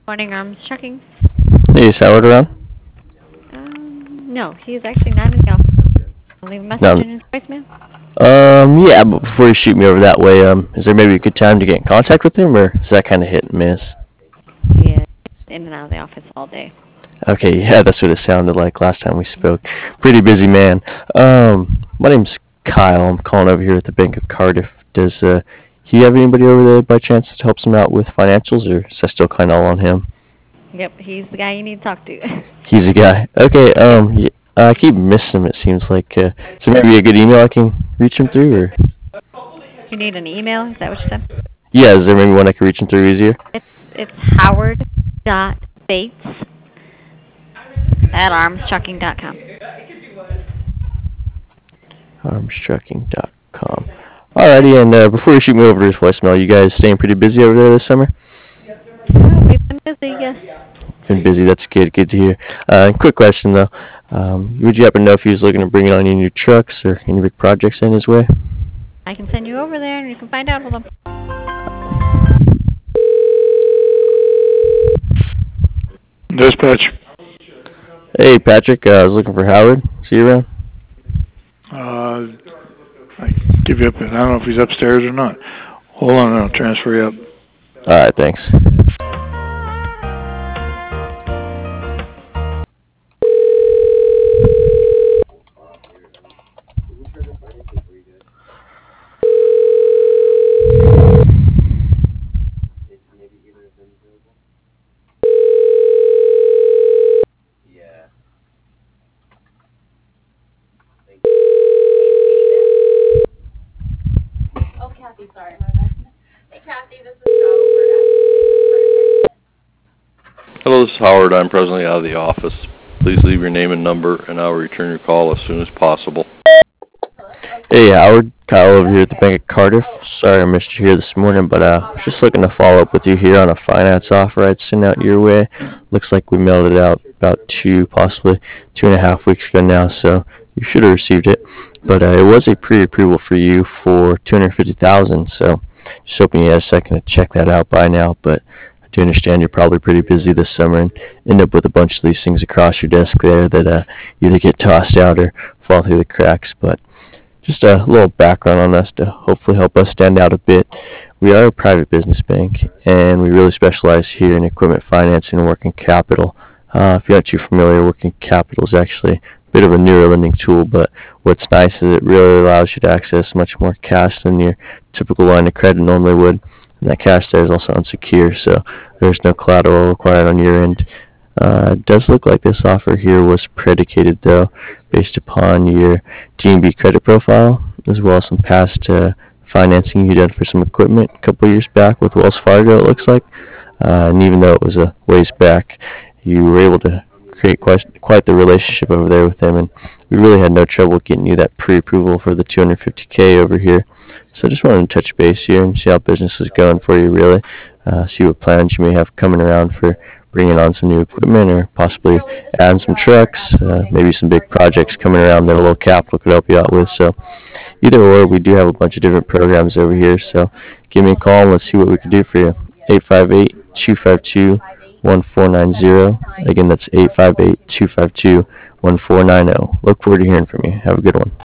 Morning, Arms Trucking. Hey, is Howard around? No, he's actually not in the office. I'll leave a message No. in his voicemail. Yeah, but before you shoot me over that way, is there maybe a good time to get in contact with him, or is that kind of hit and miss? He is in and out of the office all day. Okay, yeah, that's what it sounded like last time we spoke. Pretty busy man. My name's Kyle. I'm calling over here at the Bank of Cardiff. Does he have anybody over there by chance that helps him out with financials, or is that still kind of all on him? Yep, he's the guy you need to talk to. He's a guy. Okay, Yep. yeah, I keep missing him, it seems like. So maybe a good email I can reach him through, or? You need an email? Is that what you said? Yeah, is there maybe one I can reach him through easier? It's howard.bates@armstrucking.com. Armstrucking.com. Alrighty, and before you shoot me over to his voicemail, you guys staying pretty busy over there this summer? Oh, we've been busy, yes. Been busy, that's good. Good to hear. Quick question though. Would you happen to know if he was looking to bring on any new trucks or any big projects in his way? I can send you over there and you can find out with him. Dispatch. Hey Patrick, I was looking for Howard. See you around? I give you up. I don't know if he's upstairs or not. Hold on, I'll transfer you up. Alright, thanks. Sorry, my bad. Hey, Kathy, this is Joe over at Hello, this is Howard. I'm presently out of the office. Please leave your name and number, and I will return your call as soon as possible. Hey Howard, Kyle over here at the Bank of Cardiff. Sorry I missed you here this morning, but just looking to follow up with you here on a finance offer I'd sent out your way. Looks like we mailed it out about possibly 2.5 weeks ago now, so you should have received it. But it was a pre-approval for you for $250,000, so just hoping you had a second to check that out by now. But I do understand you're probably pretty busy this summer and end up with a bunch of these things across your desk there that either get tossed out or fall through the cracks. But just a little background on us to hopefully help us stand out a bit. We are a private business bank, and we really specialize here in equipment financing and working capital. If you're not too familiar, working capital is actually a bit of a newer lending tool, but what's nice is it really allows you to access much more cash than your typical line of credit normally would. And that cash there is also unsecured, so there's no collateral required on your end. It does look like this offer here was predicated, though, based upon your D&B credit profile, as well as some past financing you did for some equipment a couple years back with Wells Fargo, it looks like. And even though it was a ways back, you were able to create quite the relationship over there with them, and we really had no trouble getting you that pre-approval for the $250K over here. So I just wanted to touch base here and see how business is going for you, really. See what plans you may have coming around for bringing on some new equipment or possibly adding some trucks, maybe some big projects coming around that a little capital could help you out with. So either or, we do have a bunch of different programs over here. So give me a call and let's see what we can do for you. 858-252-1490. Again, that's 858-252-1490. Look forward to hearing from you. Have a good one.